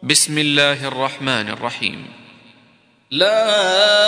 بسم الله الرحمن الرحيم. لا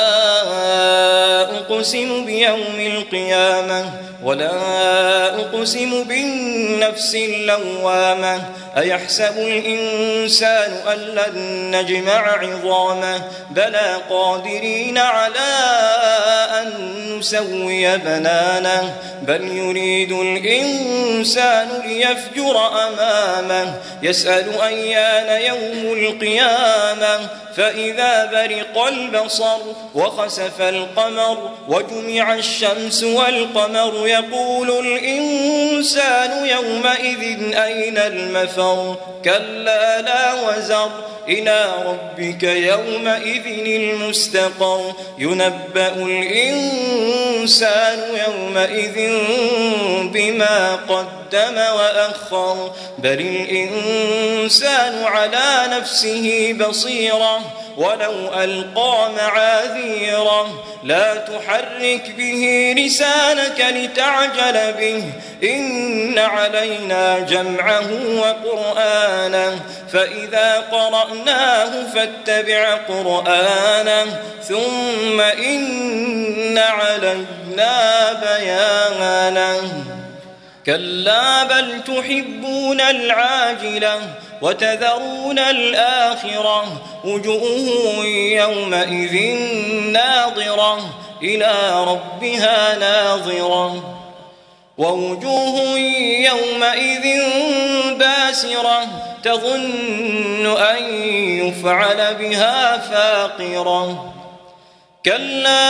أقسم بيوم القيامة ولا أقسم بالنفس اللوامة أيحسب الإنسان أن لن نجمع عظامه بلى قادرين على أن نسوي بنانه بل يريد الإنسان ليفجر أمامه يسأل أيان يوم القيامة فإذا برق البصر وخسف القمر وجمع الشمس والقمر يقول الإنسان يومئذ أين المفر كلا لا وزر إلى ربك يومئذ المستقر ينبأ الإنسان يومئذ بما قدم وأخر بل الإنسان على نفسه بصيرة ولو ألقى معاذيره لا تحرك به لسانك لتعجل به إن علينا جمعه وقرآنه فإذا قرأناه فاتبع قرآنه ثم إن علينا بيانه كلا بل تحبون العاجلة وتذرون الآخرة وجوه يومئذ ناظرة إلى ربها ناظرة ووجوه يومئذ باسرة تظن أن يفعل بها فاقرة كلا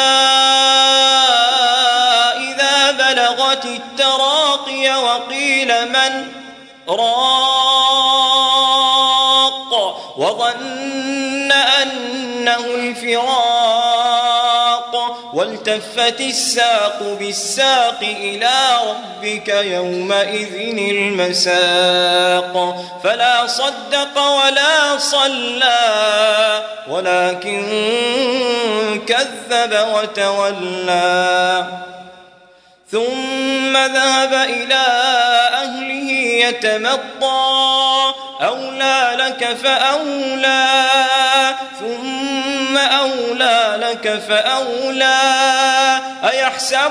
إذا بلغت التراقي وقيل من راق وظن أنه الفراق والتفت الساق بالساق إلى ربك يومئذ المساق فلا صدق ولا صلى ولكن كذب وتولى ثم ذهب إلى أهله يتمطى أولى لك فأولى ثم أولى لك فأولى أيحسب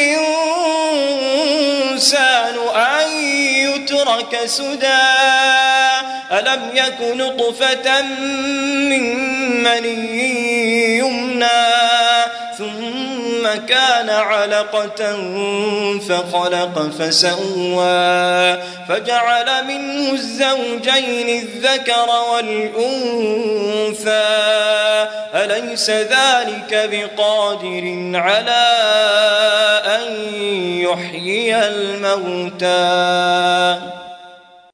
الإنسان أن يترك سدى ألم يك نطفة من مني يمنى ثم كان علقة فخلق فسوى فجعل منه الزوجين الذكر والأنثى أليس ذلك بقادر على أن يحيي الموتى